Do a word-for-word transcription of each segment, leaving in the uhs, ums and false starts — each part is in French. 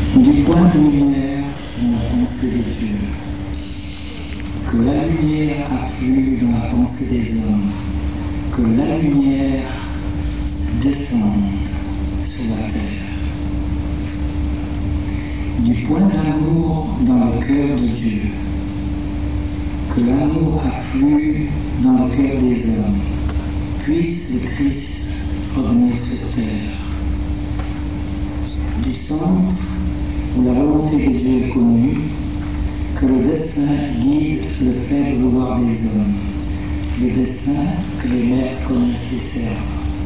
Du point de lumière dans la pensée de Dieu, que la lumière afflue dans la pensée des hommes, que la lumière descende sur la terre. Du point d'amour dans le cœur de Dieu, que l'amour afflue dans le cœur des hommes, puisse le Christ revenir sur terre. Du centre où la volonté de Dieu est connue, que le dessein guide le fait vouloir des hommes, le dessein que les maîtres connaissent et servent.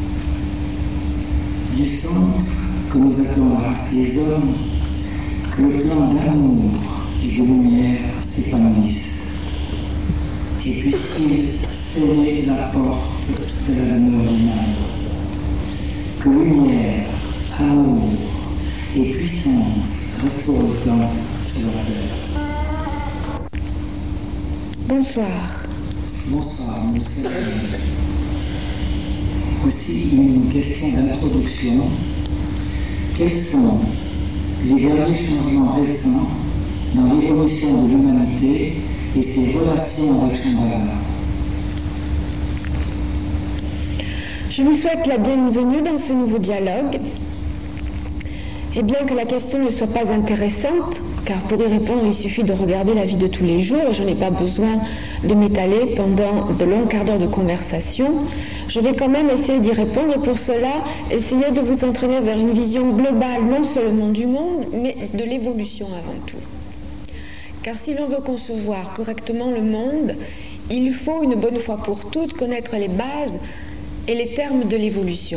Du centre que nous appelons la race des hommes, que le plan d'amour et de lumière s'épanouisse, et puisse-t-il sceller la porte de l'amour humain, que lumière, amour et puissance restaurent le plan sur la terre. Bonsoir. Bonsoir, monsieur. Voici une question d'introduction. Quels sont les derniers changements récents dans l'évolution de l'humanité et ses relations avec Shambhala? Je vous souhaite la bienvenue dans ce nouveau dialogue. Et bien que la question ne soit pas intéressante, car pour y répondre, il suffit de regarder la vie de tous les jours, et je n'ai pas besoin de m'étaler pendant de longs quarts d'heure de conversation, je vais quand même essayer d'y répondre, et pour cela, essayer de vous entraîner vers une vision globale, non seulement du monde, mais de l'évolution avant tout. Car si l'on veut concevoir correctement le monde, il faut une bonne fois pour toutes connaître les bases et les termes de l'évolution.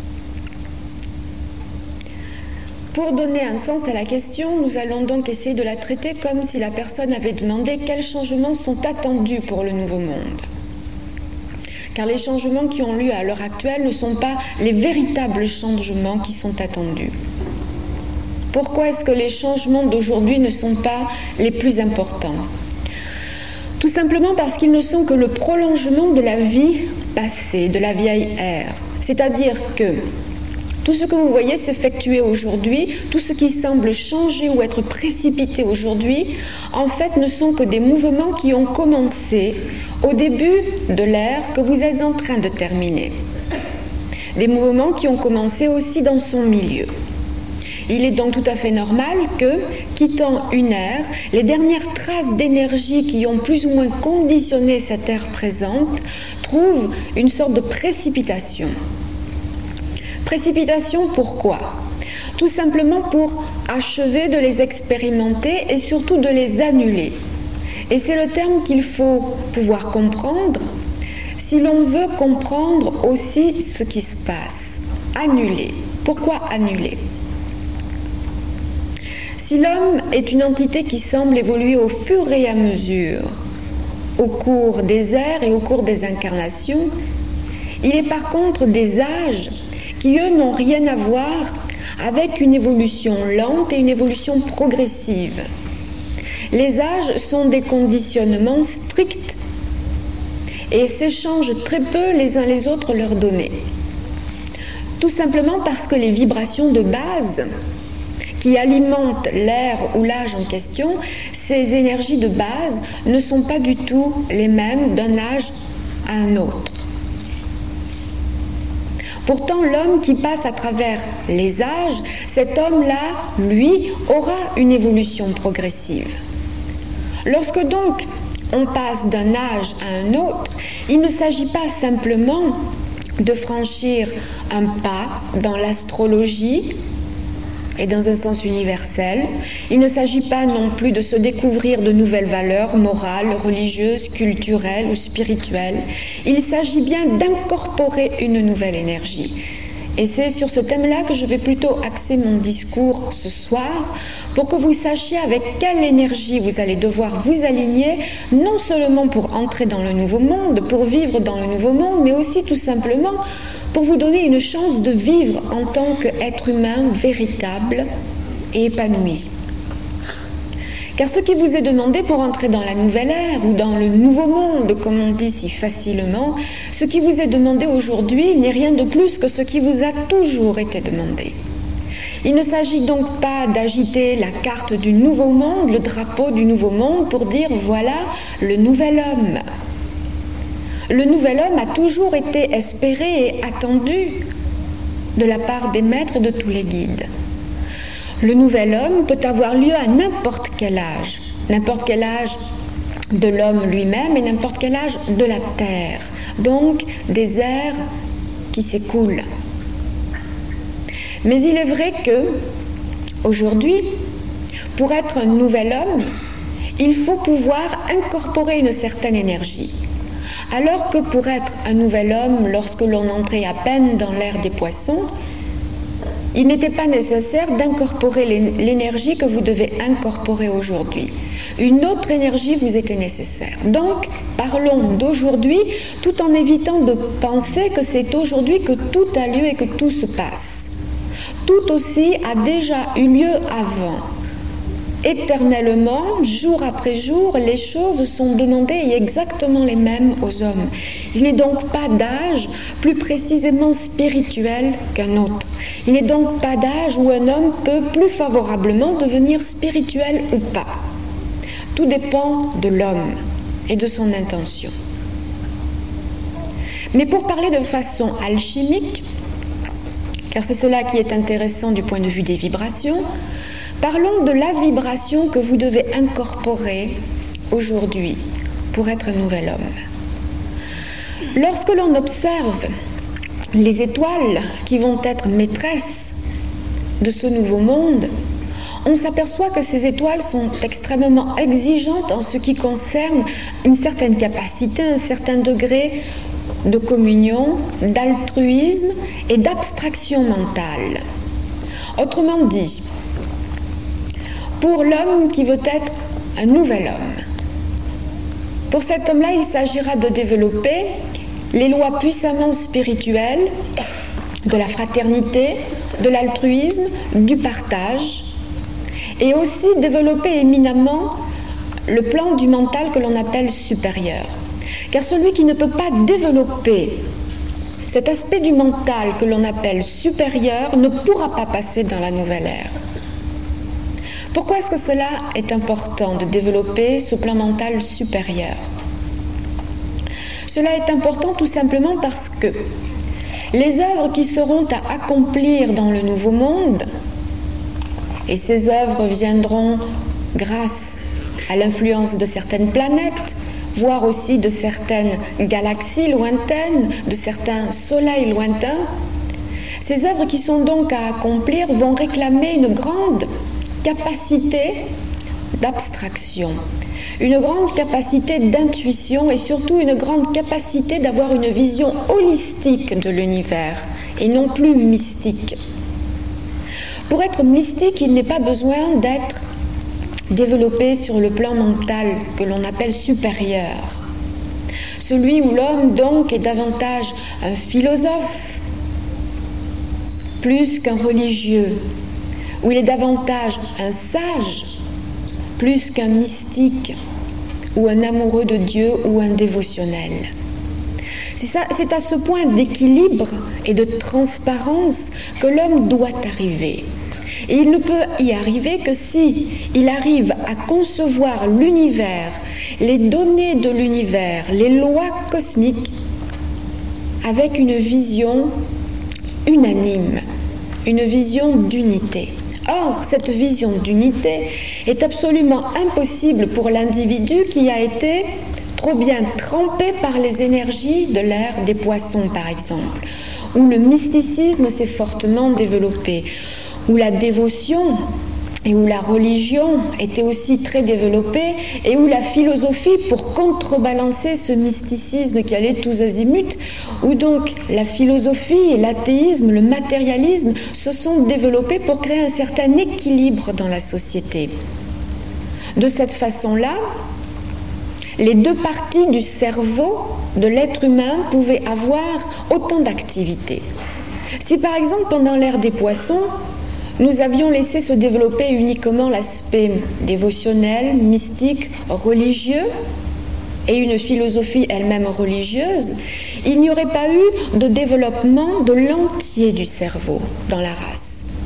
Pour donner un sens à la question, nous allons donc essayer de la traiter comme si la personne avait demandé quels changements sont attendus pour le nouveau monde. Car les changements qui ont lieu à l'heure actuelle ne sont pas les véritables changements qui sont attendus. Pourquoi est-ce que les changements d'aujourd'hui ne sont pas les plus importants? Tout simplement parce qu'ils ne sont que le prolongement de la vie passée, de la vieille ère. C'est-à-dire que tout ce que vous voyez s'effectuer aujourd'hui, tout ce qui semble changer ou être précipité aujourd'hui, en fait ne sont que des mouvements qui ont commencé au début de l'ère que vous êtes en train de terminer. Des mouvements qui ont commencé aussi dans son milieu. Il est donc tout à fait normal que, quittant une ère, les dernières traces d'énergie qui ont plus ou moins conditionné cette ère présente trouvent une sorte de précipitation. Précipitation, pourquoi? Tout simplement pour achever de les expérimenter et surtout de les annuler. Et c'est le terme qu'il faut pouvoir comprendre si l'on veut comprendre aussi ce qui se passe. Annuler. Pourquoi annuler? Si l'homme est une entité qui semble évoluer au fur et à mesure, au cours des ères et au cours des incarnations, il est par contre des âges qui, eux, n'ont rien à voir avec une évolution lente et une évolution progressive. Les âges sont des conditionnements stricts et s'échangent très peu les uns les autres leurs données. Tout simplement parce que les vibrations de base qui alimentent l'ère ou l'âge en question, ces énergies de base ne sont pas du tout les mêmes d'un âge à un autre. Pourtant, l'homme qui passe à travers les âges, cet homme-là, lui, aura une évolution progressive. Lorsque donc on passe d'un âge à un autre, il ne s'agit pas simplement de franchir un pas dans l'astrologie et dans un sens universel. Il ne s'agit pas non plus de se découvrir de nouvelles valeurs morales, religieuses, culturelles ou spirituelles. Il s'agit bien d'incorporer une nouvelle énergie. Et c'est sur ce thème-là que je vais plutôt axer mon discours ce soir, pour que vous sachiez avec quelle énergie vous allez devoir vous aligner, non seulement pour entrer dans le nouveau monde, pour vivre dans le nouveau monde, mais aussi tout simplement pour vous donner une chance de vivre en tant qu'être humain véritable et épanoui. Car ce qui vous est demandé pour entrer dans la nouvelle ère ou dans le nouveau monde, comme on dit si facilement, ce qui vous est demandé aujourd'hui n'est rien de plus que ce qui vous a toujours été demandé. Il ne s'agit donc pas d'agiter la carte du nouveau monde, le drapeau du nouveau monde, pour dire voilà le nouvel homme. Le nouvel homme a toujours été espéré et attendu de la part des maîtres et de tous les guides. Le nouvel homme peut avoir lieu à n'importe quel âge, n'importe quel âge de l'homme lui-même et n'importe quel âge de la terre, donc des ères qui s'écoulent. Mais il est vrai que, aujourd'hui, pour être un nouvel homme, il faut pouvoir incorporer une certaine énergie. Alors que pour être un nouvel homme, lorsque l'on entrait à peine dans l'ère des poissons, il n'était pas nécessaire d'incorporer l'énergie que vous devez incorporer aujourd'hui. Une autre énergie vous était nécessaire. Donc, parlons d'aujourd'hui, tout en évitant de penser que c'est aujourd'hui que tout a lieu et que tout se passe. Tout aussi a déjà eu lieu avant. Éternellement, jour après jour, les choses sont demandées et exactement les mêmes aux hommes. Il n'est donc pas d'âge plus précisément spirituel qu'un autre. Il n'est donc pas d'âge où un homme peut plus favorablement devenir spirituel ou pas. Tout dépend de l'homme et de son intention. Mais pour parler de façon alchimique, car c'est cela qui est intéressant du point de vue des vibrations, parlons de la vibration que vous devez incorporer aujourd'hui pour être un nouvel homme. Lorsque l'on observe les étoiles qui vont être maîtresses de ce nouveau monde, on s'aperçoit que ces étoiles sont extrêmement exigeantes en ce qui concerne une certaine capacité, un certain degré de communion, d'altruisme et d'abstraction mentale. Autrement dit, pour l'homme qui veut être un nouvel homme, pour cet homme-là, il s'agira de développer les lois puissamment spirituelles de la fraternité, de l'altruisme, du partage, et aussi développer éminemment le plan du mental que l'on appelle supérieur. Car celui qui ne peut pas développer cet aspect du mental que l'on appelle supérieur ne pourra pas passer dans la nouvelle ère. Pourquoi est-ce que cela est important de développer ce plan mental supérieur? Cela est important tout simplement parce que les œuvres qui seront à accomplir dans le nouveau monde, et ces œuvres viendront grâce à l'influence de certaines planètes, voire aussi de certaines galaxies lointaines, de certains soleils lointains, ces œuvres qui sont donc à accomplir vont réclamer une grande capacité d'abstraction, une grande capacité d'intuition et surtout une grande capacité d'avoir une vision holistique de l'univers et non plus mystique. Pour être mystique, il n'est pas besoin d'être développé sur le plan mental que l'on appelle supérieur. Celui où l'homme donc est davantage un philosophe plus qu'un religieux, où il est davantage un sage plus qu'un mystique ou un amoureux de Dieu ou un dévotionnel. C'est, ça, c'est à ce point d'équilibre et de transparence que l'homme doit arriver. Et il ne peut y arriver que si il arrive à concevoir l'univers, les données de l'univers, les lois cosmiques, avec une vision unanime, une vision d'unité. Or, cette vision d'unité est absolument impossible pour l'individu qui a été trop bien trempé par les énergies de l'ère des poissons, par exemple, où le mysticisme s'est fortement développé, où la dévotion et où la religion était aussi très développée et où la philosophie, pour contrebalancer ce mysticisme qui allait tous azimuts, où donc la philosophie et l'athéisme, le matérialisme se sont développés pour créer un certain équilibre dans la société. De cette façon-là, les deux parties du cerveau de l'être humain pouvaient avoir autant d'activités. Si par exemple pendant l'ère des poissons, nous avions laissé se développer uniquement l'aspect dévotionnel, mystique, religieux et une philosophie elle-même religieuse, il n'y aurait pas eu de développement de l'entier du cerveau dans la race.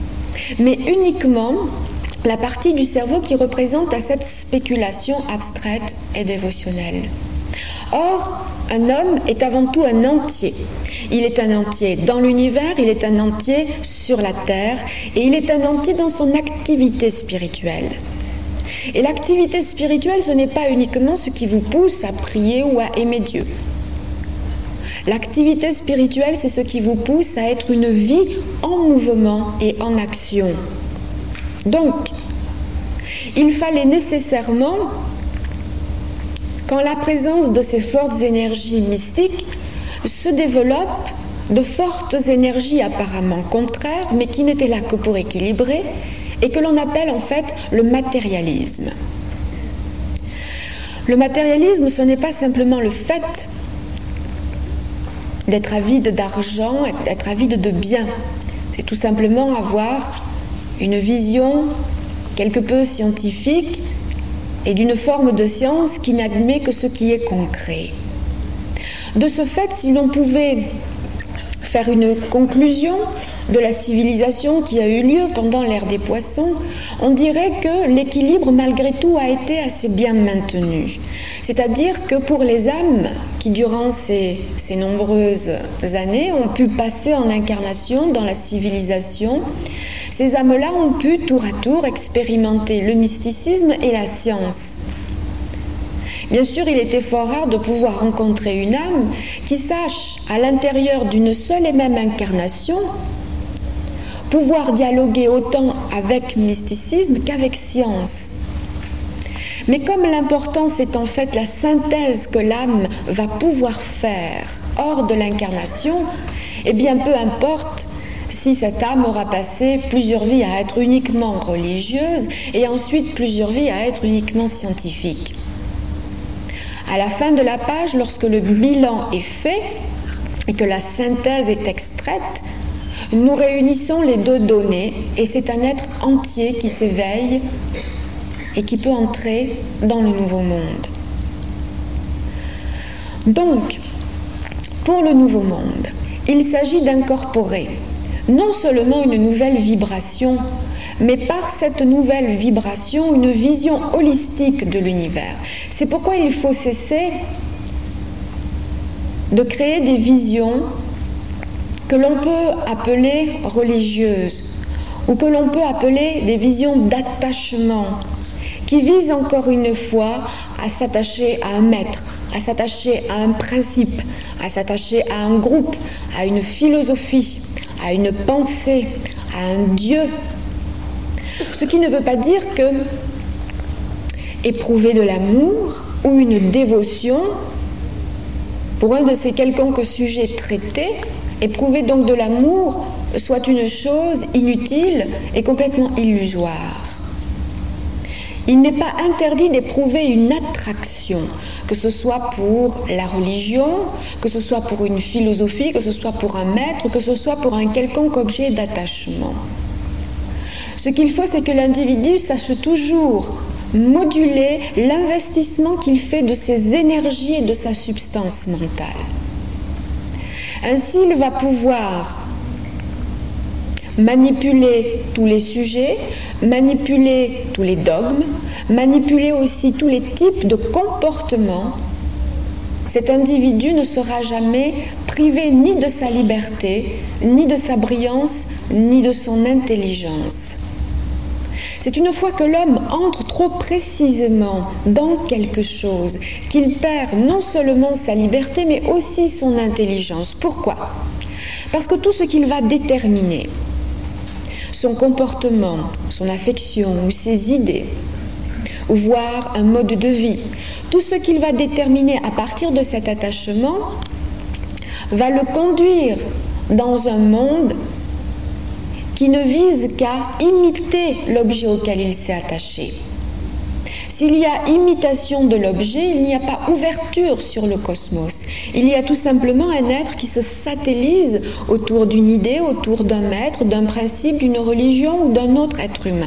mais uniquement la partie du cerveau qui représente à cette spéculation abstraite et dévotionnelle. Or, un homme est avant tout un entier. Il est un entier dans l'univers, il est un entier sur la terre, et il est un entier dans son activité spirituelle. Et l'activité spirituelle, ce n'est pas uniquement ce qui vous pousse à prier ou à aimer Dieu. L'activité spirituelle, c'est ce qui vous pousse à être une vie en mouvement et en action. Donc, il fallait nécessairement, qu'en la présence de ces fortes énergies mystiques, se développent de fortes énergies apparemment contraires, mais qui n'étaient là que pour équilibrer, et que l'on appelle en fait le matérialisme. Le matérialisme, ce n'est pas simplement le fait d'être avide d'argent, d'être avide de biens. C'est tout simplement avoir une vision quelque peu scientifique et d'une forme de science qui n'admet que ce qui est concret. De ce fait, si l'on pouvait faire une conclusion de la civilisation qui a eu lieu pendant l'ère des poissons, on dirait que l'équilibre malgré tout a été assez bien maintenu. C'est-à-dire que pour les âmes qui durant ces, ces nombreuses années ont pu passer en incarnation dans la civilisation, ces âmes-là ont pu tour à tour expérimenter le mysticisme et la science. Bien sûr, il était fort rare de pouvoir rencontrer une âme qui sache, à l'intérieur d'une seule et même incarnation, pouvoir dialoguer autant avec mysticisme qu'avec science. Mais comme l'importance est en fait la synthèse que l'âme va pouvoir faire hors de l'incarnation, eh bien peu importe si cette âme aura passé plusieurs vies à être uniquement religieuse et ensuite plusieurs vies à être uniquement scientifique. À la fin de la page, lorsque le bilan est fait et que la synthèse est extraite, nous réunissons les deux données et c'est un être entier qui s'éveille et qui peut entrer dans le nouveau monde. Donc, pour le nouveau monde, il s'agit d'incorporer non seulement une nouvelle vibration, mais par cette nouvelle vibration, une vision holistique de l'univers. C'est pourquoi il faut cesser de créer des visions que l'on peut appeler religieuses ou que l'on peut appeler des visions d'attachement qui visent encore une fois à s'attacher à un maître, à s'attacher à un principe, à s'attacher à un groupe, à une philosophie, à une pensée, à un Dieu. Ce qui ne veut pas dire que éprouver de l'amour ou une dévotion pour un de ces quelconques sujets traités, éprouver donc de l'amour soit une chose inutile et complètement illusoire. Il n'est pas interdit d'éprouver une attraction, que ce soit pour la religion, que ce soit pour une philosophie, que ce soit pour un maître, que ce soit pour un quelconque objet d'attachement. Ce qu'il faut, c'est que l'individu sache toujours moduler l'investissement qu'il fait de ses énergies et de sa substance mentale. Ainsi, il va pouvoir manipuler tous les sujets, manipuler tous les dogmes, manipuler aussi tous les types de comportements. Cet individu ne sera jamais privé ni de sa liberté, ni de sa brillance, ni de son intelligence. C'est une fois que l'homme entre trop précisément dans quelque chose qu'il perd non seulement sa liberté, mais aussi son intelligence. Pourquoi ? Parce que tout ce qu'il va déterminer, son comportement, son affection ou ses idées, ou voire un mode de vie, tout ce qu'il va déterminer à partir de cet attachement va le conduire dans un monde qui ne vise qu'à imiter l'objet auquel il s'est attaché. S'il y a imitation de l'objet, il n'y a pas ouverture sur le cosmos. Il y a tout simplement un être qui se satellise autour d'une idée, autour d'un maître, d'un principe, d'une religion ou d'un autre être humain.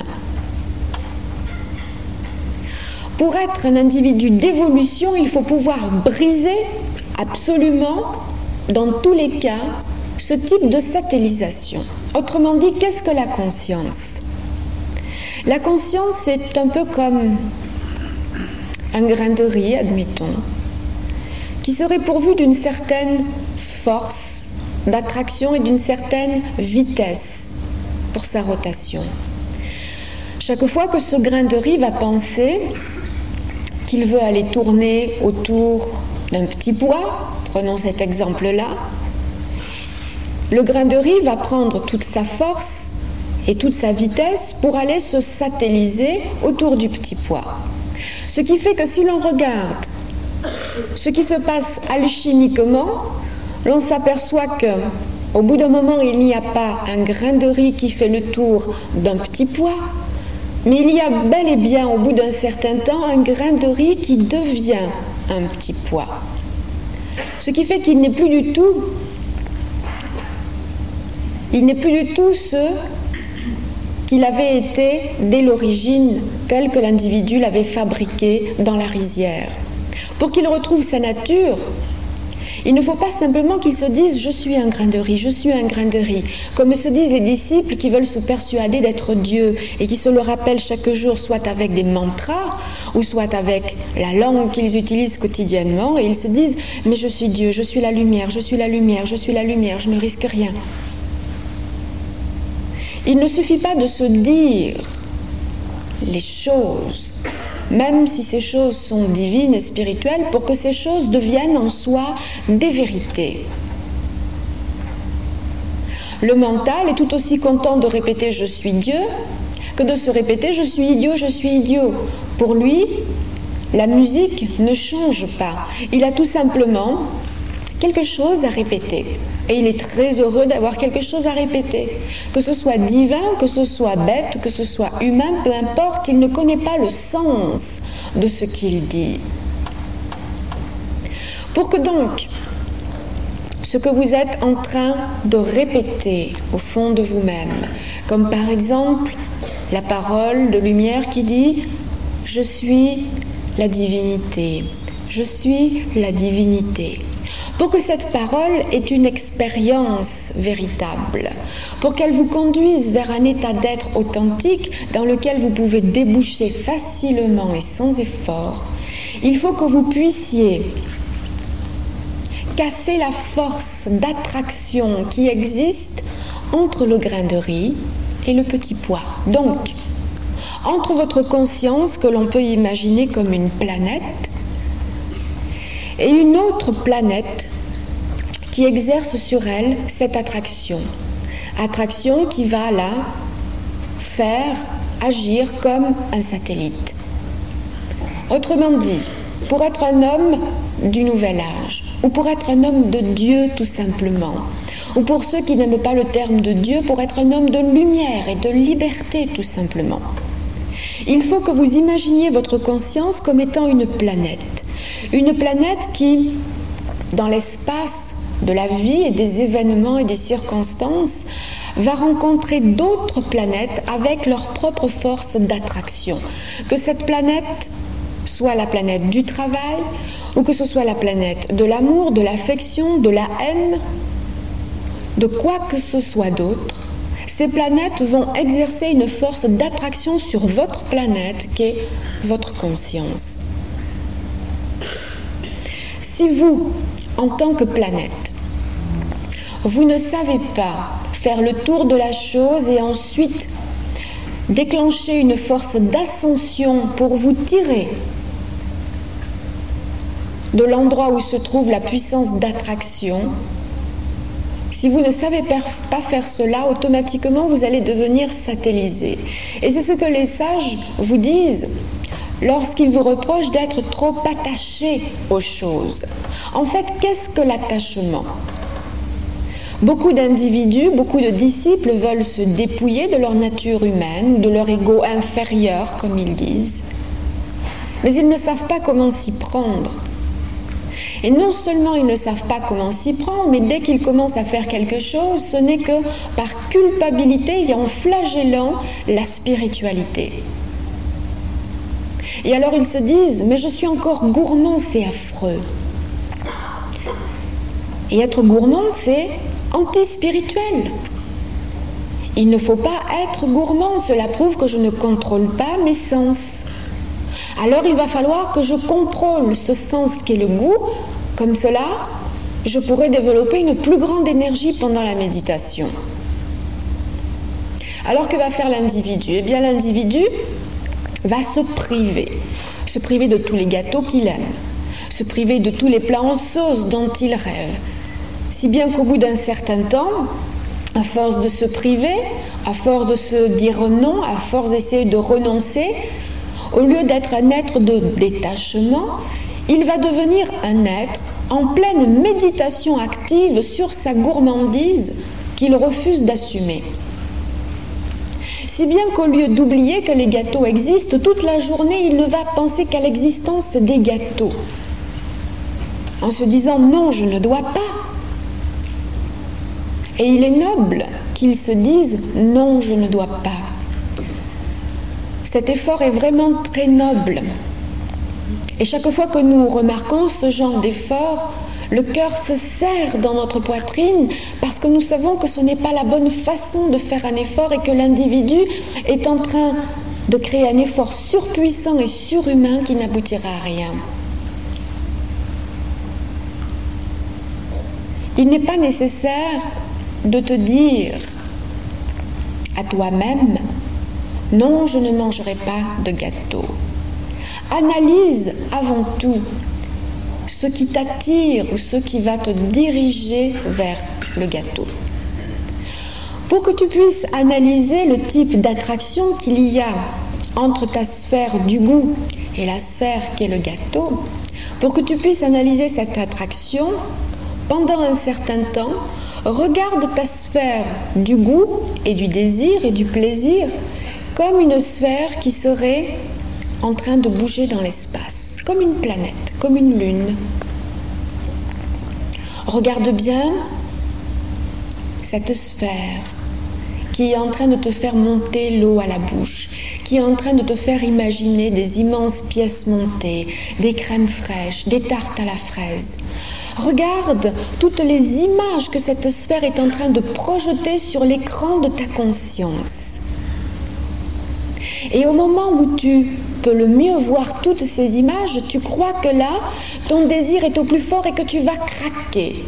Pour être un individu d'évolution, il faut pouvoir briser absolument, dans tous les cas, ce type de satellisation. Autrement dit, qu'est-ce que la conscience? La conscience est un peu comme un grain de riz, admettons, qui serait pourvu d'une certaine force d'attraction et d'une certaine vitesse pour sa rotation. Chaque fois que ce grain de riz va penser qu'il veut aller tourner autour d'un petit pois, prenons cet exemple-là, le grain de riz va prendre toute sa force et toute sa vitesse pour aller se satelliser autour du petit pois. Ce qui fait que si l'on regarde ce qui se passe alchimiquement, l'on s'aperçoit que au bout d'un moment, il n'y a pas un grain de riz qui fait le tour d'un petit pois, mais il y a bel et bien, au bout d'un certain temps, un grain de riz qui devient un petit pois. Ce qui fait qu'il n'est plus du tout, il n'est plus du tout ce qu'il avait été dès l'origine, tel que l'individu l'avait fabriqué dans la rizière. Pour qu'il retrouve sa nature, il ne faut pas simplement qu'il se dise « je suis un grain de riz, je suis un grain de riz », comme se disent les disciples qui veulent se persuader d'être Dieu et qui se le rappellent chaque jour, soit avec des mantras, ou soit avec la langue qu'ils utilisent quotidiennement, et ils se disent « mais je suis Dieu, je suis la lumière, je suis la lumière, je suis la lumière, je ne risque rien ». Il ne suffit pas de se dire les choses, même si ces choses sont divines et spirituelles, pour que ces choses deviennent en soi des vérités. Le mental est tout aussi content de répéter « je suis Dieu » que de se répéter « je suis idiot, je suis idiot ». Pour lui, la musique ne change pas. Il a tout simplement quelque chose à répéter. Et il est très heureux d'avoir quelque chose à répéter. Que ce soit divin, que ce soit bête, que ce soit humain, peu importe, il ne connaît pas le sens de ce qu'il dit. Pour que donc, ce que vous êtes en train de répéter au fond de vous-même, comme par exemple la parole de lumière qui dit « Je suis la divinité, je suis la divinité ». Pour que cette parole ait une expérience véritable, pour qu'elle vous conduise vers un état d'être authentique dans lequel vous pouvez déboucher facilement et sans effort, il faut que vous puissiez casser la force d'attraction qui existe entre le grain de riz et le petit pois. Donc, entre votre conscience, que l'on peut imaginer comme une planète, et une autre planète qui exerce sur elle cette attraction. Attraction qui va là faire agir comme un satellite. Autrement dit, pour être un homme du nouvel âge, ou pour être un homme de Dieu tout simplement, ou pour ceux qui n'aiment pas le terme de Dieu, pour être un homme de lumière et de liberté tout simplement, il faut que vous imaginiez votre conscience comme étant une planète. Une planète qui, dans l'espace de la vie et des événements et des circonstances, va rencontrer d'autres planètes avec leur propre force d'attraction. Que cette planète soit la planète du travail, ou que ce soit la planète de l'amour, de l'affection, de la haine, de quoi que ce soit d'autre, ces planètes vont exercer une force d'attraction sur votre planète qui est votre conscience. Si vous, en tant que planète, vous ne savez pas faire le tour de la chose et ensuite déclencher une force d'ascension pour vous tirer de l'endroit où se trouve la puissance d'attraction, si vous ne savez pas faire cela, automatiquement vous allez devenir satellisé. Et c'est ce que les sages vous disent lorsqu'ils vous reprochent d'être trop attaché aux choses. En fait, qu'est-ce que l'attachement ? Beaucoup d'individus, beaucoup de disciples veulent se dépouiller de leur nature humaine, de leur ego inférieur, comme ils disent. Mais ils ne savent pas comment s'y prendre. Et non seulement ils ne savent pas comment s'y prendre, mais dès qu'ils commencent à faire quelque chose, ce n'est que par culpabilité et en flagellant la spiritualité. Et alors ils se disent, mais je suis encore gourmand, c'est affreux. Et être gourmand, c'est anti-spirituel. il ne faut pas être gourmand, cela prouve que je ne contrôle pas mes sens. Alors il va falloir que je contrôle ce sens qu'est le goût, comme cela, je pourrais développer une plus grande énergie pendant la méditation. Alors que va faire l'individu? Eh bien l'individu va se priver, se priver de tous les gâteaux qu'il aime, se priver de tous les plats en sauce dont il rêve, si bien qu'au bout d'un certain temps, à force de se priver, à force de se dire non, à force d'essayer de renoncer, au lieu d'être un être de détachement, il va devenir un être en pleine méditation active sur sa gourmandise qu'il refuse d'assumer. Si bien qu'au lieu d'oublier que les gâteaux existent, toute la journée, il ne va penser qu'à l'existence des gâteaux, en se disant « non, je ne dois pas ». Et il est noble qu'il se dise « non, je ne dois pas ». Cet effort est vraiment très noble. Et chaque fois que nous remarquons ce genre d'effort, le cœur se serre dans notre poitrine parce que nous savons que ce n'est pas la bonne façon de faire un effort et que l'individu est en train de créer un effort surpuissant et surhumain qui n'aboutira à rien. Il n'est pas nécessaire de te dire à toi-même « non, je ne mangerai pas de gâteau ». Analyse avant tout ce qui t'attire ou ce qui va te diriger vers le gâteau. Pour que tu puisses analyser le type d'attraction qu'il y a entre ta sphère du goût et la sphère qu'est le gâteau, pour que tu puisses analyser cette attraction, pendant un certain temps, regarde ta sphère du goût et du désir et du plaisir comme une sphère qui serait en train de bouger dans l'espace, comme une planète, comme une lune. Regarde bien cette sphère qui est en train de te faire monter l'eau à la bouche, qui est en train de te faire imaginer des immenses pièces montées, des crèmes fraîches, des tartes à la fraise. Regarde toutes les images que cette sphère est en train de projeter sur l'écran de ta conscience. Et au moment où tu peux le mieux voir toutes ces images, tu crois que là, ton désir est au plus fort et que tu vas craquer.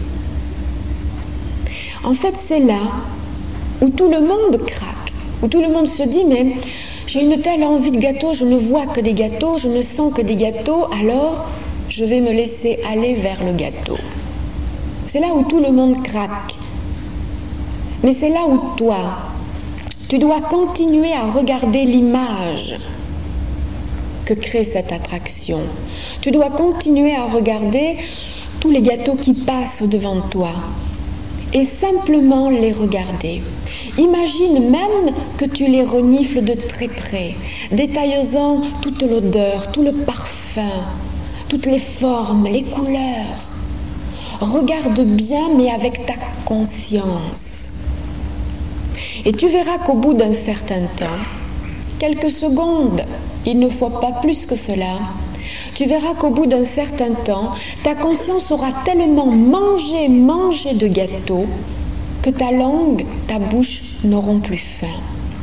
En fait, c'est là où tout le monde craque, où tout le monde se dit « mais j'ai une telle envie de gâteau, je ne vois que des gâteaux, je ne sens que des gâteaux, alors je vais me laisser aller vers le gâteau. » C'est là où tout le monde craque. Mais c'est là où toi, tu dois continuer à regarder l'image que crée cette attraction. Tu dois continuer à regarder tous les gâteaux qui passent devant toi et simplement les regarder. Imagine même que tu les renifles de très près, détaillant toute l'odeur, tout le parfum, toutes les formes, les couleurs. Regarde bien, mais avec ta conscience. Et tu verras qu'au bout d'un certain temps, quelques secondes, il ne faut pas plus que cela, tu verras qu'au bout d'un certain temps, ta conscience aura tellement mangé, mangé de gâteaux que ta langue, ta bouche n'auront plus faim.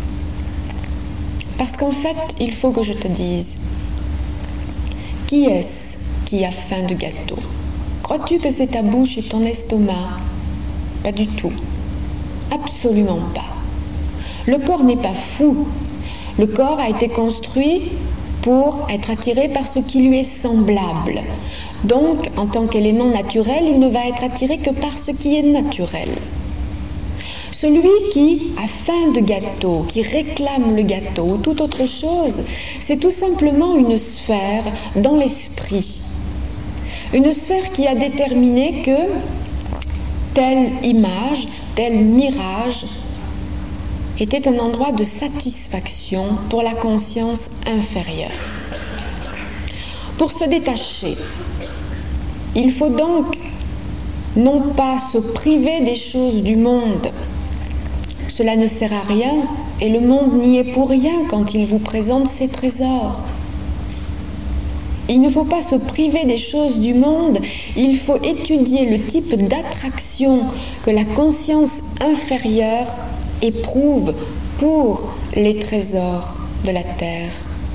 Parce qu'en fait, il faut que je te dise, qui est-ce qui a faim de gâteau? Crois-tu que c'est ta bouche et ton estomac? Pas du tout. Absolument pas. Le corps n'est pas fou. Le corps a été construit pour être attiré par ce qui lui est semblable. Donc, en tant qu'élément naturel, il ne va être attiré que par ce qui est naturel. Celui qui a faim de gâteau, qui réclame le gâteau ou toute autre chose, c'est tout simplement une sphère dans l'esprit. Une sphère qui a déterminé que telle image, tel mirage était un endroit de satisfaction pour la conscience inférieure. Pour se détacher, il faut donc non pas se priver des choses du monde. Cela ne sert à rien et le monde n'y est pour rien quand il vous présente ses trésors. Il ne faut pas se priver des choses du monde, il faut étudier le type d'attraction que la conscience inférieure éprouve pour les trésors de la terre.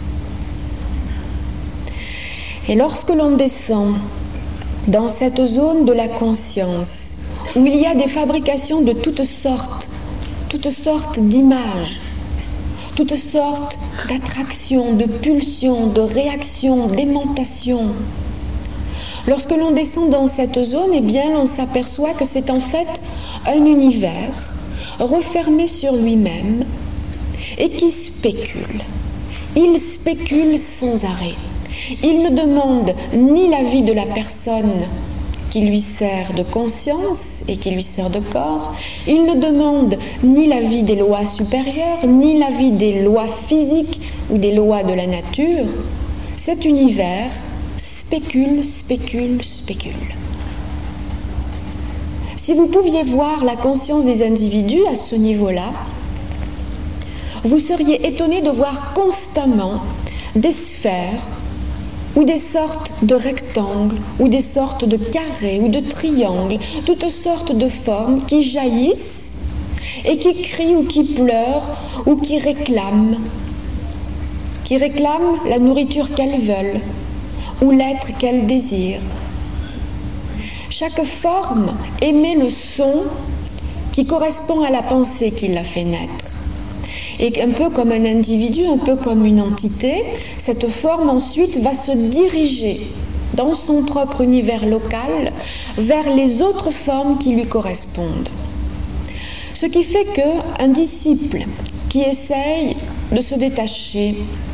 Et lorsque l'on descend dans cette zone de la conscience, où il y a des fabrications de toutes sortes, toutes sortes d'images, toutes sortes d'attractions, de pulsions, de réactions, d'aimantations, lorsque l'on descend dans cette zone, eh bien, on s'aperçoit que c'est en fait un univers refermé sur lui-même et qui spécule. Il spécule sans arrêt. Il ne demande ni l'avis de la personne qui lui sert de conscience et qui lui sert de corps. Il ne demande ni l'avis des lois supérieures, ni l'avis des lois physiques ou des lois de la nature. Cet univers spécule, spécule, spécule. Si vous pouviez voir la conscience des individus à ce niveau-là, vous seriez étonné de voir constamment des sphères ou des sortes de rectangles, ou des sortes de carrés, ou de triangles, toutes sortes de formes qui jaillissent et qui crient ou qui pleurent ou qui réclament, qui réclament la nourriture qu'elles veulent ou l'être qu'elles désirent. Chaque forme émet le son qui correspond à la pensée qui l'a fait naître. Et un peu comme un individu, un peu comme une entité, cette forme ensuite va se diriger dans son propre univers local vers les autres formes qui lui correspondent. Ce qui fait qu'un disciple qui essaye de se détacher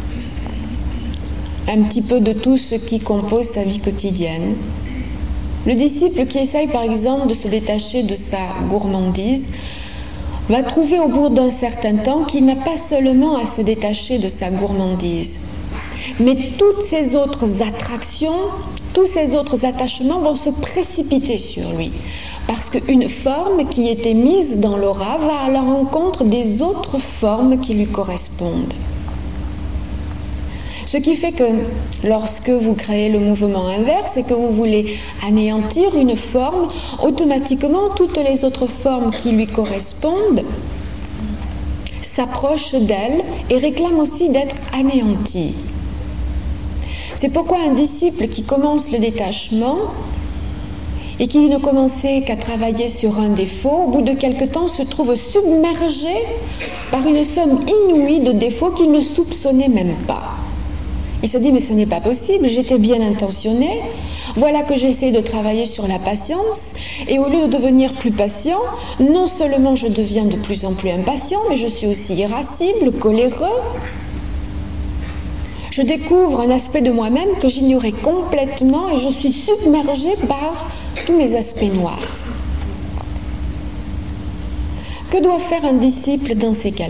un petit peu de tout ce qui compose sa vie quotidienne, le disciple qui essaye par exemple de se détacher de sa gourmandise, va trouver au bout d'un certain temps qu'il n'a pas seulement à se détacher de sa gourmandise, mais toutes ces autres attractions, tous ces autres attachements vont se précipiter sur lui, parce qu'une forme qui était mise dans l'aura va à la rencontre des autres formes qui lui correspondent. Ce qui fait que lorsque vous créez le mouvement inverse et que vous voulez anéantir une forme, automatiquement toutes les autres formes qui lui correspondent s'approchent d'elle et réclament aussi d'être anéanties. C'est pourquoi un disciple qui commence le détachement et qui ne commençait qu'à travailler sur un défaut, au bout de quelque temps se trouve submergé par une somme inouïe de défauts qu'il ne soupçonnait même pas. Il se dit, mais ce n'est pas possible, j'étais bien intentionné, voilà que j'essaie de travailler sur la patience, et au lieu de devenir plus patient, non seulement je deviens de plus en plus impatient, mais je suis aussi irascible, coléreux. Je découvre un aspect de moi-même que j'ignorais complètement et je suis submergée par tous mes aspects noirs. Que doit faire un disciple dans ces cas-là ?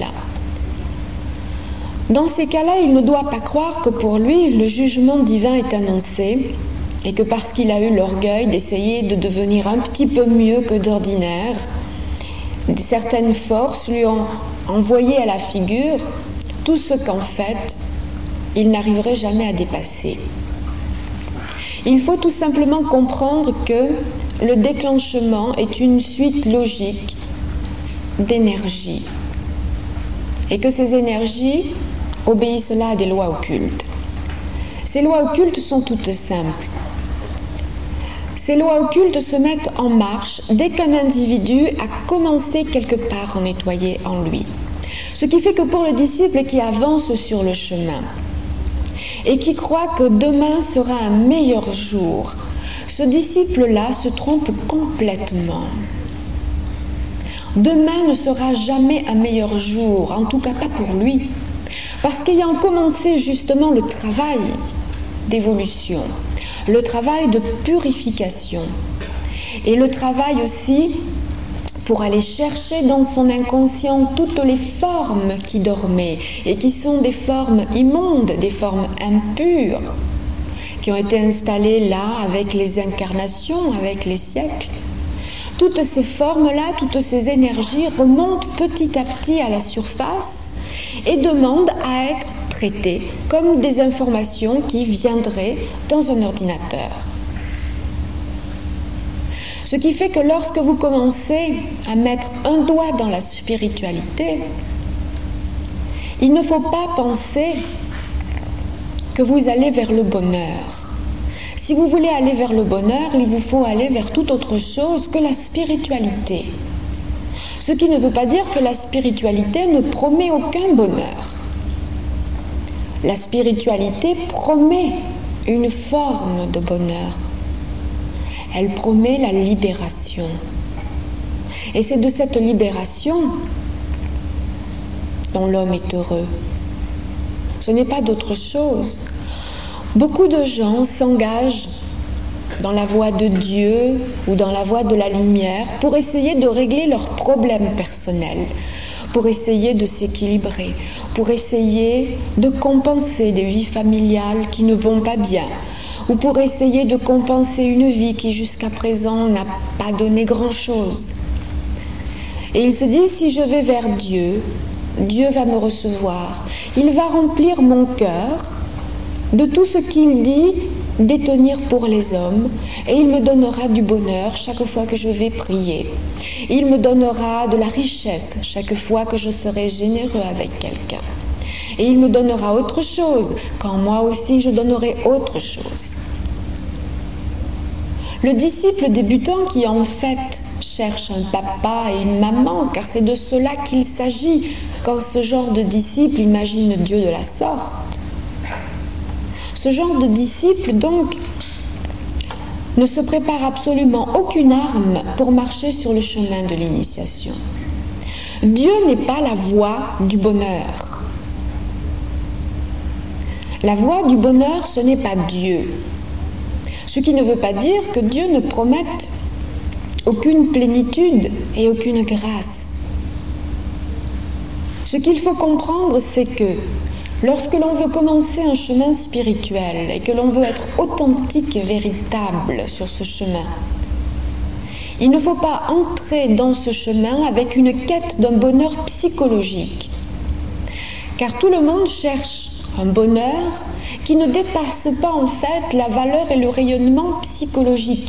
Dans ces cas-là, il ne doit pas croire que pour lui, le jugement divin est annoncé et que parce qu'il a eu l'orgueil d'essayer de devenir un petit peu mieux que d'ordinaire, certaines forces lui ont envoyé à la figure tout ce qu'en fait, il n'arriverait jamais à dépasser. Il faut tout simplement comprendre que le déclenchement est une suite logique d'énergie et que ces énergies obéissent là à des lois occultes. Ces lois occultes sont toutes simples. Ces lois occultes se mettent en marche dès qu'un individu a commencé quelque part à nettoyer en lui. Ce qui fait que pour le disciple qui avance sur le chemin et qui croit que demain sera un meilleur jour, ce disciple-là se trompe complètement. Demain ne sera jamais un meilleur jour, en tout cas pas pour lui. Parce qu'ayant commencé justement le travail d'évolution, le travail de purification et le travail aussi pour aller chercher dans son inconscient toutes les formes qui dormaient et qui sont des formes immondes, des formes impures, qui ont été installées là avec les incarnations, avec les siècles. Toutes ces formes-là, toutes ces énergies remontent petit à petit à la surface et demandent à être traitées comme des informations qui viendraient dans un ordinateur. Ce qui fait que lorsque vous commencez à mettre un doigt dans la spiritualité, il ne faut pas penser que vous allez vers le bonheur. Si vous voulez aller vers le bonheur, il vous faut aller vers toute autre chose que la spiritualité. Ce qui ne veut pas dire que la spiritualité ne promet aucun bonheur. La spiritualité promet une forme de bonheur. Elle promet la libération. Et c'est de cette libération dont l'homme est heureux. Ce n'est pas d'autre chose. Beaucoup de gens s'engagent dans la voie de Dieu ou dans la voie de la lumière pour essayer de régler leurs problèmes personnels, pour essayer de s'équilibrer, pour essayer de compenser des vies familiales qui ne vont pas bien, ou pour essayer de compenser une vie qui jusqu'à présent n'a pas donné grand-chose. Et ils se disent, si je vais vers Dieu, Dieu va me recevoir, il va remplir mon cœur de tout ce qu'il dit détenir pour les hommes, et il me donnera du bonheur chaque fois que je vais prier. Il me donnera de la richesse chaque fois que je serai généreux avec quelqu'un. Et il me donnera autre chose quand moi aussi je donnerai autre chose. Le disciple débutant qui en fait cherche un papa et une maman, car c'est de cela qu'il s'agit quand ce genre de disciple imagine Dieu de la sorte. Ce genre de disciple, donc, ne se prépare absolument aucune arme pour marcher sur le chemin de l'initiation. Dieu n'est pas la voie du bonheur. La voie du bonheur, ce n'est pas Dieu. Ce qui ne veut pas dire que Dieu ne promette aucune plénitude et aucune grâce. Ce qu'il faut comprendre, c'est que lorsque l'on veut commencer un chemin spirituel et que l'on veut être authentique et véritable sur ce chemin, il ne faut pas entrer dans ce chemin avec une quête d'un bonheur psychologique. Car tout le monde cherche un bonheur qui ne dépasse pas en fait la valeur et le rayonnement psychologique.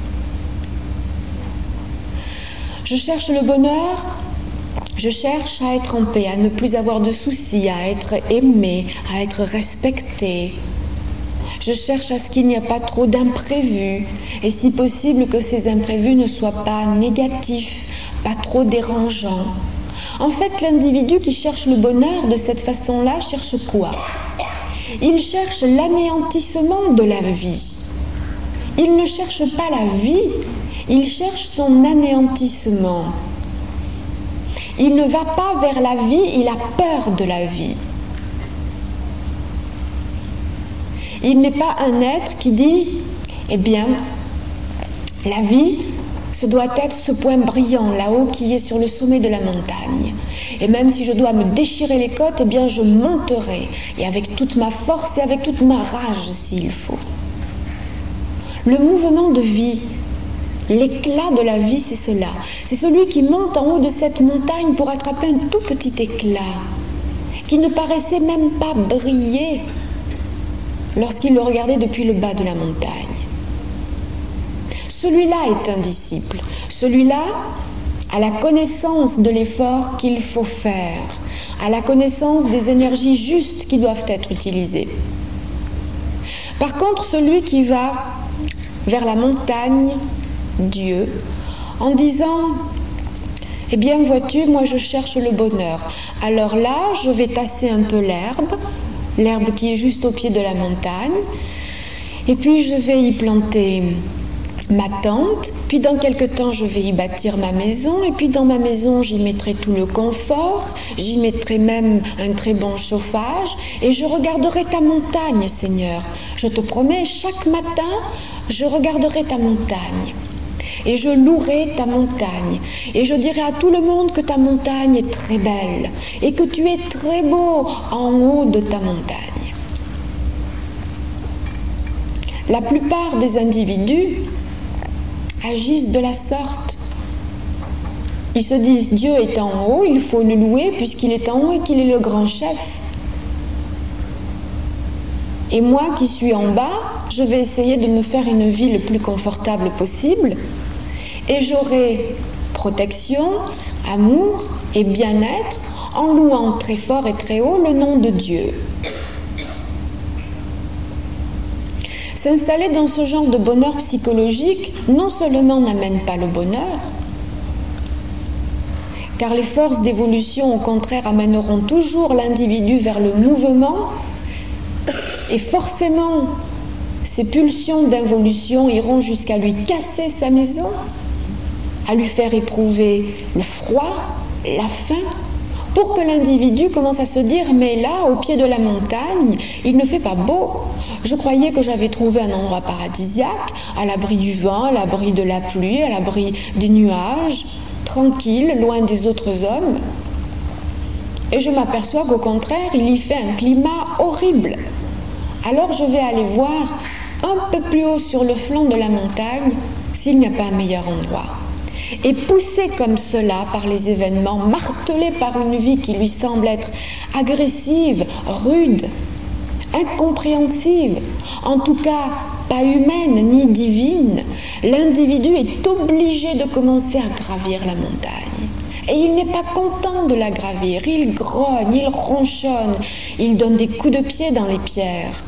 Je cherche le bonheur, je cherche à être en paix, à ne plus avoir de soucis, à être aimé, à être respecté. Je cherche à ce qu'il n'y ait pas trop d'imprévus, et si possible que ces imprévus ne soient pas négatifs, pas trop dérangeants. En fait, l'individu qui cherche le bonheur de cette façon-là cherche quoi? Il cherche l'anéantissement de la vie. Il ne cherche pas la vie, il cherche son anéantissement. Il ne va pas vers la vie, il a peur de la vie. Il n'est pas un être qui dit, eh bien, la vie, ce doit être ce point brillant là-haut qui est sur le sommet de la montagne. Et même si je dois me déchirer les côtes, eh bien, je monterai, et avec toute ma force et avec toute ma rage s'il faut. Le mouvement de vie, l'éclat de la vie, c'est cela. C'est celui qui monte en haut de cette montagne pour attraper un tout petit éclat, qui ne paraissait même pas briller lorsqu'il le regardait depuis le bas de la montagne. Celui-là est un disciple. Celui-là a la connaissance de l'effort qu'il faut faire, a la connaissance des énergies justes qui doivent être utilisées. Par contre, celui qui va vers la montagne, Dieu, en disant « Eh bien, vois-tu, moi je cherche le bonheur. Alors là, je vais tasser un peu l'herbe, l'herbe qui est juste au pied de la montagne, et puis je vais y planter ma tente, puis dans quelque temps je vais y bâtir ma maison, et puis dans ma maison j'y mettrai tout le confort, j'y mettrai même un très bon chauffage, et je regarderai ta montagne, Seigneur. Je te promets, chaque matin, je regarderai ta montagne. Et je louerai ta montagne, et je dirai à tout le monde que ta montagne est très belle, et que tu es très beau en haut de ta montagne. » La plupart des individus agissent de la sorte. Ils se disent « Dieu est en haut, il faut le louer puisqu'il est en haut et qu'il est le grand chef. Et moi qui suis en bas, je vais essayer de me faire une vie le plus confortable possible. et j'aurai protection, amour et bien-être en louant très fort et très haut le nom de Dieu. S'installer dans ce genre de bonheur psychologique non seulement n'amène pas le bonheur, car les forces d'évolution, au contraire, amèneront toujours l'individu vers le mouvement, et forcément, ces pulsions d'involution iront jusqu'à lui casser sa maison, à lui faire éprouver le froid, la faim, pour que l'individu commence à se dire « mais là, au pied de la montagne, il ne fait pas beau. Je croyais que j'avais trouvé un endroit paradisiaque, à l'abri du vent, à l'abri de la pluie, à l'abri des nuages, tranquille, loin des autres hommes. Et je m'aperçois qu'au contraire, il y fait un climat horrible. Alors je vais aller voir un peu plus haut sur le flanc de la montagne s'il n'y a pas un meilleur endroit. » Et poussé comme cela par les événements, martelé par une vie qui lui semble être agressive, rude, incompréhensible, en tout cas pas humaine ni divine, l'individu est obligé de commencer à gravir la montagne. Et il n'est pas content de la gravir, il grogne, il ronchonne, il donne des coups de pied dans les pierres.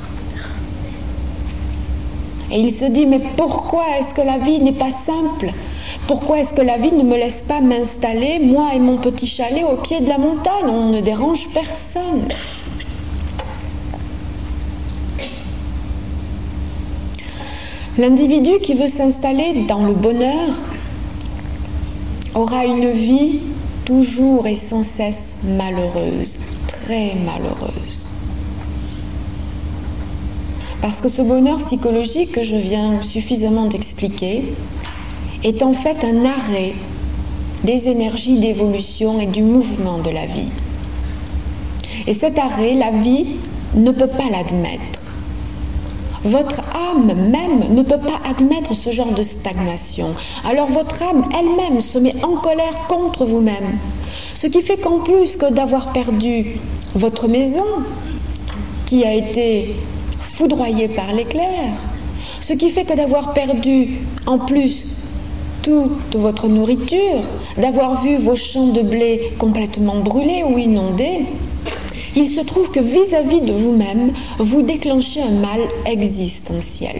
Et il se dit, mais pourquoi est-ce que la vie n'est pas simple ? Pourquoi est-ce que la vie ne me laisse pas m'installer, moi et mon petit chalet, au pied de la montagne ? On ne dérange personne. L'individu qui veut s'installer dans le bonheur aura une vie toujours et sans cesse malheureuse, très malheureuse. Parce que ce bonheur psychologique que je viens suffisamment d'expliquer est en fait un arrêt des énergies d'évolution et du mouvement de la vie. Et cet arrêt, la vie ne peut pas l'admettre. Votre âme même ne peut pas admettre ce genre de stagnation. Alors votre âme elle-même se met en colère contre vous-même. Ce qui fait qu'en plus que d'avoir perdu votre maison, qui a été foudroyée par l'éclair, ce qui fait que d'avoir perdu en plus toute votre nourriture, d'avoir vu vos champs de blé complètement brûlés ou inondés, il se trouve que vis-à-vis de vous-même, vous déclenchez un mal existentiel.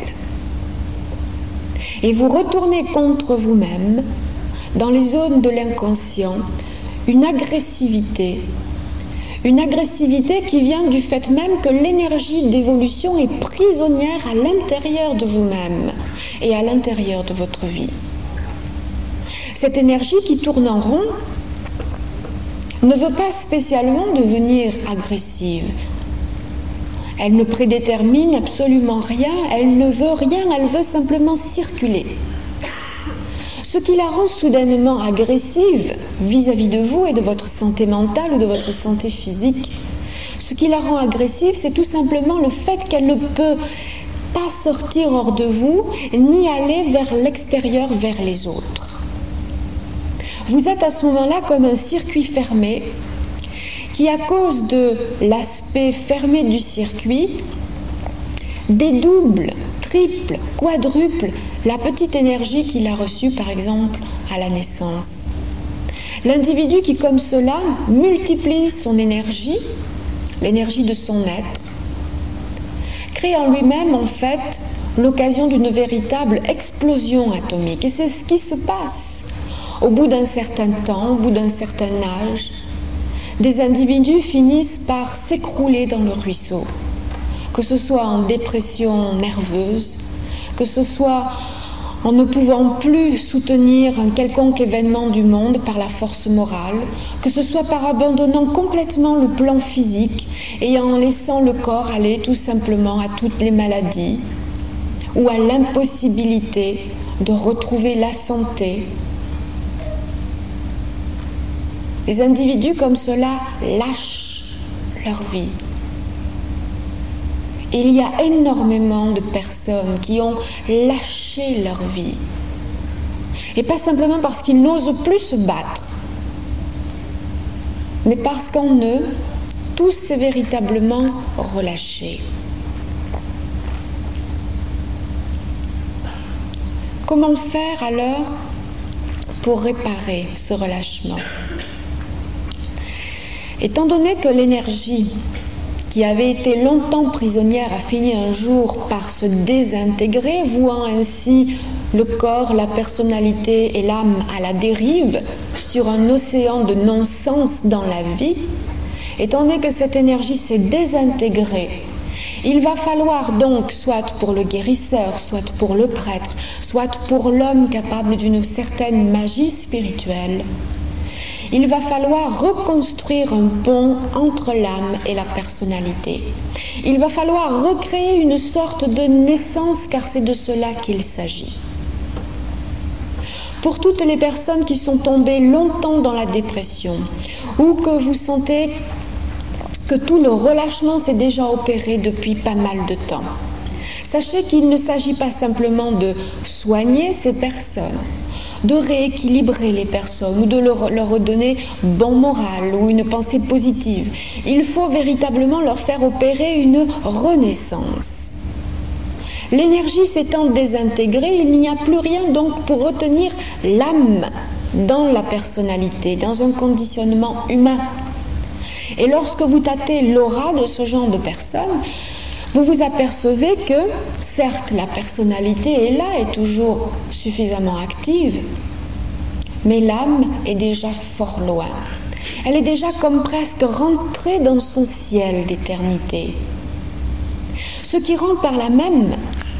Et vous retournez contre vous-même, dans les zones de l'inconscient, une agressivité. Une agressivité qui vient du fait même que l'énergie d'évolution est prisonnière à l'intérieur de vous-même et à l'intérieur de votre vie. Cette énergie qui tourne en rond ne veut pas spécialement devenir agressive. Elle ne prédétermine absolument rien, elle ne veut rien, elle veut simplement circuler. Ce qui la rend soudainement agressive vis-à-vis de vous et de votre santé mentale ou de votre santé physique, ce qui la rend agressive, c'est tout simplement le fait qu'elle ne peut pas sortir hors de vous, ni aller vers l'extérieur, vers les autres. Vous êtes à ce moment-là comme un circuit fermé qui, à cause de l'aspect fermé du circuit, dédouble, triple, quadruple la petite énergie qu'il a reçue, par exemple, à la naissance. L'individu qui, comme cela, multiplie son énergie, l'énergie de son être, crée en lui-même, en fait, l'occasion d'une véritable explosion atomique. Et c'est ce qui se passe. Au bout d'un certain temps, au bout d'un certain âge, des individus finissent par s'écrouler dans le ruisseau, que ce soit en dépression nerveuse, que ce soit en ne pouvant plus soutenir un quelconque événement du monde par la force morale, que ce soit par abandonnant complètement le plan physique et en laissant le corps aller tout simplement à toutes les maladies ou à l'impossibilité de retrouver la santé. Des individus comme cela lâchent leur vie. Il y a énormément de personnes qui ont lâché leur vie. Et pas simplement parce qu'ils n'osent plus se battre, mais parce qu'en eux, tout s'est véritablement relâché. Comment faire alors pour réparer ce relâchement. Étant donné que l'énergie qui avait été longtemps prisonnière a fini un jour par se désintégrer, vouant ainsi le corps, la personnalité et l'âme à la dérive sur un océan de non-sens dans la vie, étant donné que cette énergie s'est désintégrée, il va falloir donc, soit pour le guérisseur, soit pour le prêtre, soit pour l'homme capable d'une certaine magie spirituelle, il va falloir reconstruire un pont entre l'âme et la personnalité. Il va falloir recréer une sorte de naissance, car c'est de cela qu'il s'agit. Pour toutes les personnes qui sont tombées longtemps dans la dépression, ou que vous sentez que tout le relâchement s'est déjà opéré depuis pas mal de temps, sachez qu'il ne s'agit pas simplement de soigner ces personnes, de rééquilibrer les personnes ou de leur, leur redonner bon moral ou une pensée positive. Il faut véritablement leur faire opérer une renaissance. L'énergie s'étant désintégrée, il n'y a plus rien donc pour retenir l'âme dans la personnalité, dans un conditionnement humain. Et lorsque vous tâtez l'aura de ce genre de personnes, vous vous apercevez que, certes, la personnalité est là, est toujours suffisamment active, mais l'âme est déjà fort loin. Elle est déjà comme presque rentrée dans son ciel d'éternité. Ce qui rend par là même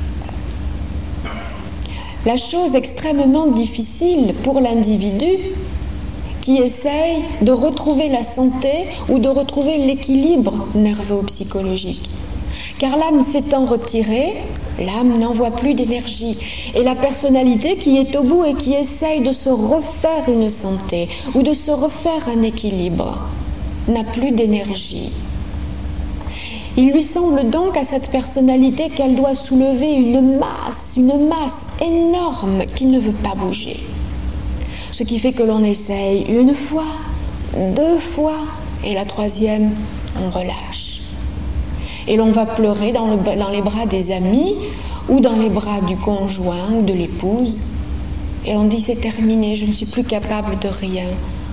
la chose extrêmement difficile pour l'individu qui essaye de retrouver la santé ou de retrouver l'équilibre nerveux ou psychologique. Car l'âme s'étant retirée, l'âme n'envoie plus d'énergie. Et la personnalité qui est au bout et qui essaye de se refaire une santé ou de se refaire un équilibre n'a plus d'énergie. Il lui semble donc à cette personnalité qu'elle doit soulever une masse, une masse énorme qui ne veut pas bouger. Ce qui fait que l'on essaye une fois, deux fois, et la troisième, on relâche. Et l'on va pleurer dans, le, dans les bras des amis ou dans les bras du conjoint ou de l'épouse. Et l'on dit c'est terminé, je ne suis plus capable de rien.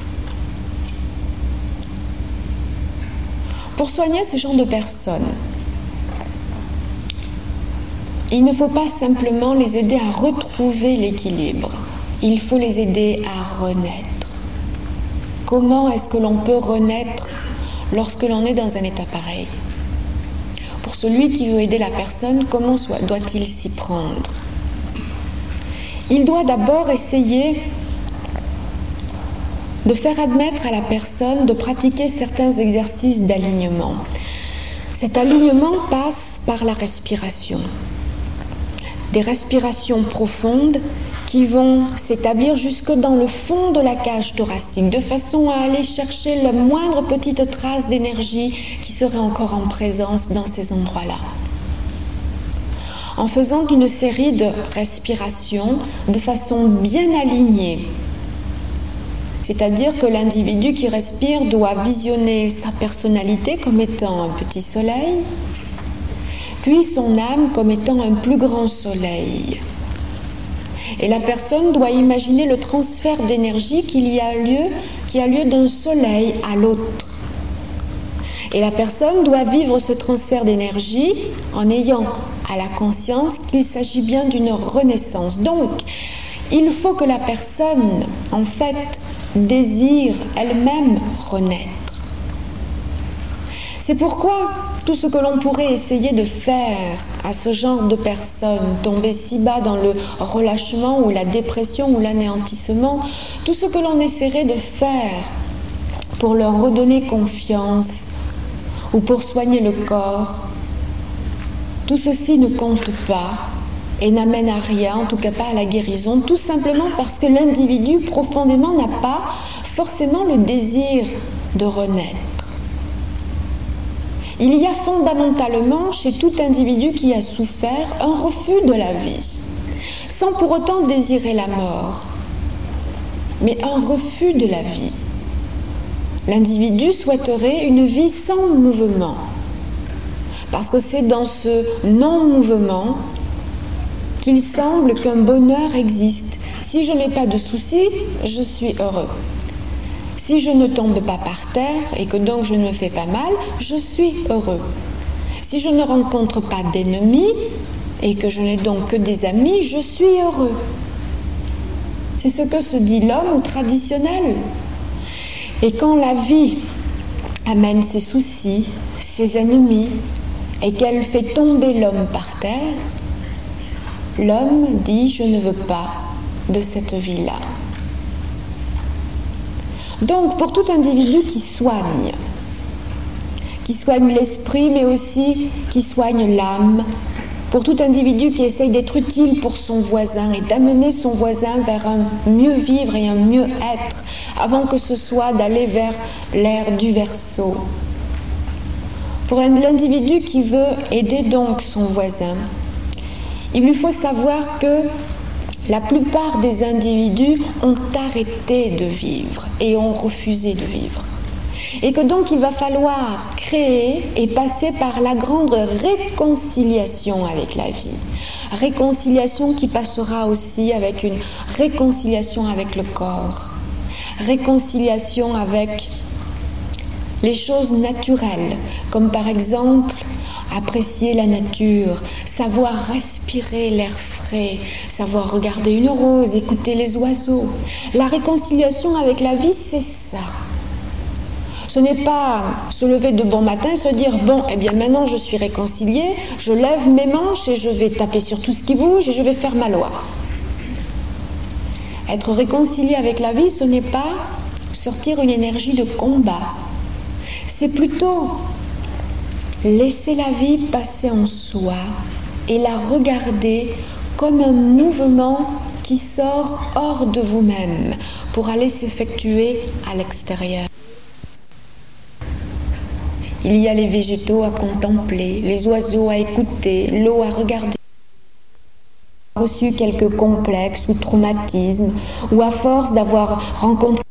Pour soigner ce genre de personnes, il ne faut pas simplement les aider à retrouver l'équilibre. Il faut les aider à renaître. Comment est-ce que l'on peut renaître lorsque l'on est dans un état pareil ? Pour celui qui veut aider la personne, comment doit-il s'y prendre ? Il doit d'abord essayer de faire admettre à la personne de pratiquer certains exercices d'alignement. Cet alignement passe par la respiration. Des respirations profondes qui vont s'établir jusque dans le fond de la cage thoracique, de façon à aller chercher la moindre petite trace d'énergie qui serait encore en présence dans ces endroits-là. En faisant une série de respirations de façon bien alignée, c'est-à-dire que l'individu qui respire doit visionner sa personnalité comme étant un petit soleil, puis son âme comme étant un plus grand soleil. Et la personne doit imaginer le transfert d'énergie qu'il y a lieu, qui a lieu d'un soleil à l'autre. Et la personne doit vivre ce transfert d'énergie en ayant à la conscience qu'il s'agit bien d'une renaissance. Donc, il faut que la personne, en fait, désire elle-même renaître. C'est pourquoi tout ce que l'on pourrait essayer de faire à ce genre de personnes tombées si bas dans le relâchement ou la dépression ou l'anéantissement, tout ce que l'on essaierait de faire pour leur redonner confiance ou pour soigner le corps, tout ceci ne compte pas et n'amène à rien, en tout cas pas à la guérison, tout simplement parce que l'individu profondément n'a pas forcément le désir de renaître. Il y a fondamentalement chez tout individu qui a souffert un refus de la vie, sans pour autant désirer la mort, mais un refus de la vie. L'individu souhaiterait une vie sans mouvement, parce que c'est dans ce non-mouvement qu'il semble qu'un bonheur existe, si je n'ai pas de soucis, je suis heureux. Si je ne tombe pas par terre et que donc je ne me fais pas mal, je suis heureux. Si je ne rencontre pas d'ennemis et que je n'ai donc que des amis, je suis heureux. C'est ce que se dit l'homme traditionnel. Et quand la vie amène ses soucis, ses ennemis, et qu'elle fait tomber l'homme par terre, l'homme dit « je ne veux pas de cette vie-là ». Donc, pour tout individu qui soigne, qui soigne l'esprit, mais aussi qui soigne l'âme, pour tout individu qui essaye d'être utile pour son voisin et d'amener son voisin vers un mieux vivre et un mieux être, avant que ce soit d'aller vers l'ère du Verseau. Pour l'individu qui veut aider donc son voisin, il lui faut savoir que la plupart des individus ont arrêté de vivre et ont refusé de vivre. Et que donc il va falloir créer et passer par la grande réconciliation avec la vie. Réconciliation qui passera aussi avec une réconciliation avec le corps. Réconciliation avec les choses naturelles, comme par exemple apprécier la nature, savoir respirer l'air frais, savoir regarder une rose, écouter les oiseaux. La réconciliation avec la vie, c'est ça. Ce n'est pas se lever de bon matin et se dire « bon, eh bien maintenant je suis réconcilié, je lève mes manches et je vais taper sur tout ce qui bouge et je vais faire ma loi ». Être réconcilié avec la vie, ce n'est pas sortir une énergie de combat. C'est plutôt laisser la vie passer en soi et la regarder comme un mouvement qui sort hors de vous-même pour aller s'effectuer à l'extérieur. Il y a les végétaux à contempler, les oiseaux à écouter, l'eau à regarder. Reçu quelques complexes ou traumatismes, ou à force d'avoir rencontré